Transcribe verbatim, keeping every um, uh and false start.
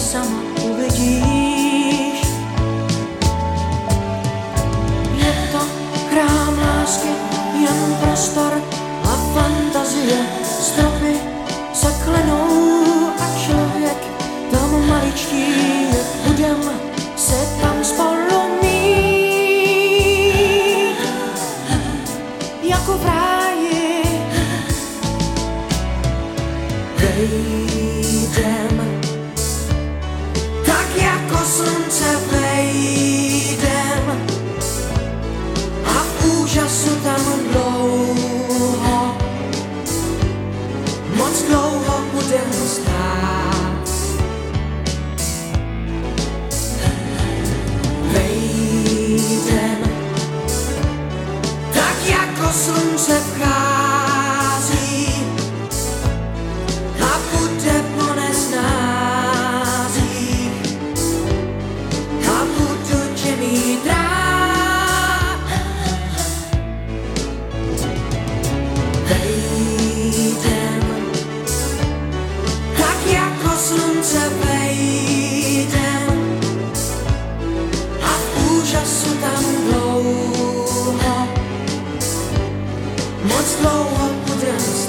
sama uvidíš. Je to chrám lásky, jen prostor a fantazie. Stropy se klenou a člověk tam maličký je. Budem se tam spolu mít jako v ráji. Vejdem tak jako slunce vejdem a v úžasu tam dlouho, moc dlouho budem stát. Vejdem tak jako slunce vchází a bude po nesnázích a budu tě mít rád. Vejdem tak jako slunce vejdem a v úžasu tam dlouho, moc dlouho budem stát.